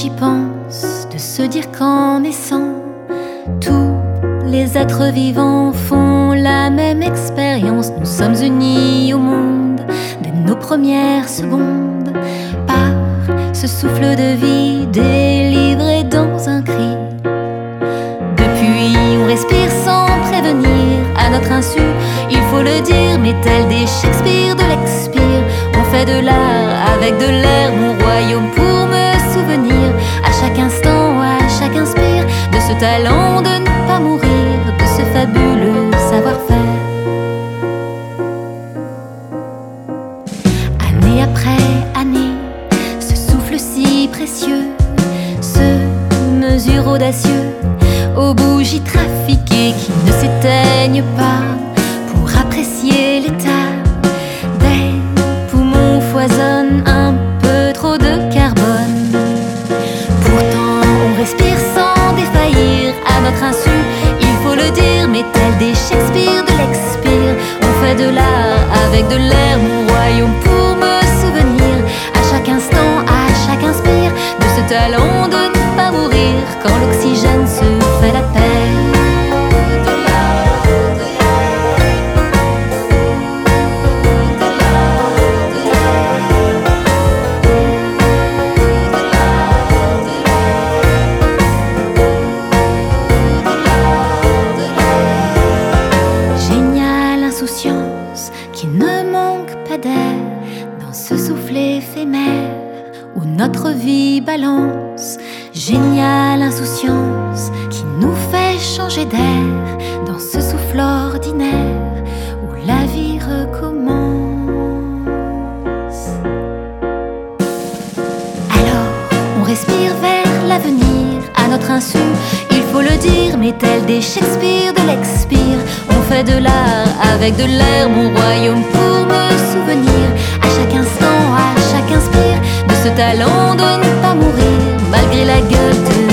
j'y pense, de se dire qu'en naissant, tous les êtres vivants font la même expérience. Nous sommes unis au monde dès nos premières secondes, par ce souffle de vie délivré dans un cri. Depuis, on respire sans prévenir, à notre insu, il faut le dire, mais tel des Shakespeare de l'Expire, on fait de l'art avec de l'air, mon royaume pour me souvenir, à chaque instant, à chaque inspire, de ce talent de ne pas mourir, de ce fabuleux savoir-faire. Année après année, ce souffle si précieux, ce mesure audacieux, aux bougies trafiquées qui ne s'éteignent pas, pour apprécier l'état des poumons foisonne un peu trop de carbone. Pourtant on respire sans défaillir, à notre insu, il faut le dire, mais tel des Shakespeare de l'Expire, on fait de l'art avec de l'air, mon royaume pour me souvenir, à chaque instant, à chaque inspire, de ce talent de ne pas mourir quand l'oxygène se fait la paix. Qui ne manque pas d'air dans ce souffle éphémère où notre vie balance. Géniale insouciance qui nous fait changer d'air dans ce souffle ordinaire où la vie recommence. Alors on respire vers l'avenir, à notre insu, il faut le dire, mais tel des Shakespeare de l'Expire, on fait de l'art avec de l'air, mon royaume pour me souvenir, à chaque instant, à chaque inspire, de ce talent de ne pas mourir malgré la gueule de